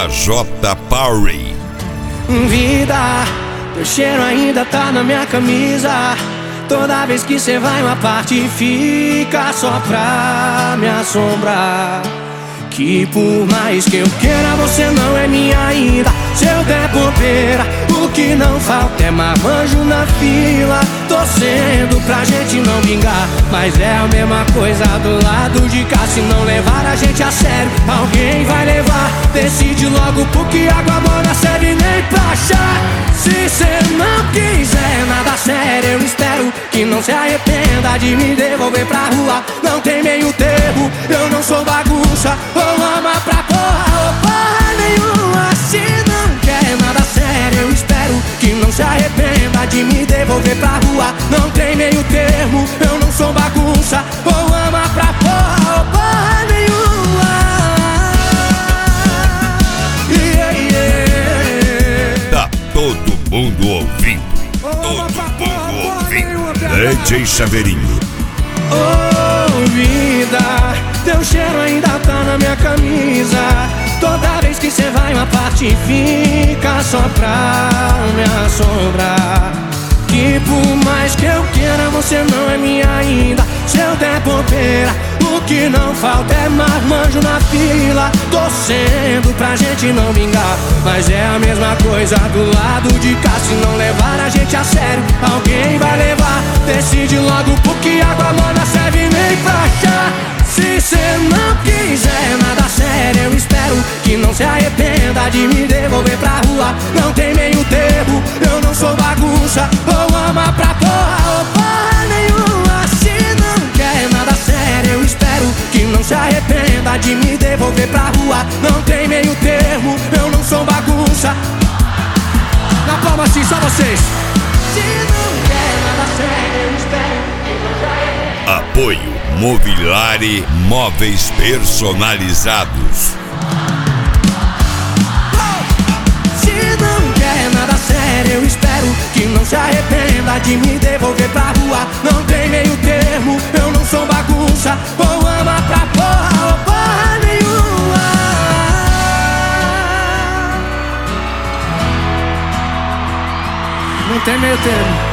AJ Power. Vida, teu cheiro ainda tá na minha camisa. Toda vez que cê vai uma parte fica só pra me assombrar. Que por mais que eu queira, você não é minha ainda. Se eu der bobeira, o que não falta é marmanjo na fila, torcendo pra gente não vingar. Mas é a mesma coisa do lado de cá. Se não levar a gente a sério, alguém vai levar. Decide logo, porque água morna serve nem pra chá. Se cê não quiser nada sério, eu espero que não se arrependa de me devolver pra rua. Não tem meio termo, eu não sou bagunça. Ou ama pra porra ou porra nenhuma. Se não quer nada sério, eu espero que não se arrependa de me devolver pra rua. Não tem meio termo, eu não sou bagunça. Ou ama pra porra ou porra nenhuma. Tá todo mundo ouvindo. Todo mundo ouvindo. DJ Chaveirinho. Oh, vida, teu cheiro ainda tá na minha camisa. Toda vez que cê vai uma parte fica só pra me assombrar. Que por mais que eu queira, você não é minha ainda. Se eu der bobeira, o que não falta é marmanjo na fila, torcendo pra gente não vingar. Mas é a mesma coisa do lado de cá. Se não levar a gente a sério, alguém vai levar. Decide logo, porque água morna serve nem pra chá. Se cê não quiser nada sério, eu espero que não se arrependa de me devolver pra rua. Não tem meio termo, eu não sou bagunça. Ou ama pra porra ou porra nenhuma. Se não quer nada sério, eu espero que não se arrependa de me devolver pra rua. Não tem meio termo, eu não sou bagunça. Na palma assim, só vocês. Se não quer nada sério, eu espero que não se arrependa. Apoio Mobiliare Móveis Personalizados. Se não quer nada sério, eu espero que não se arrependa de me devolver pra rua. Não tem meio termo, eu não sou bagunça. Ou ama pra porra ou porra nenhuma. Não tem meio termo.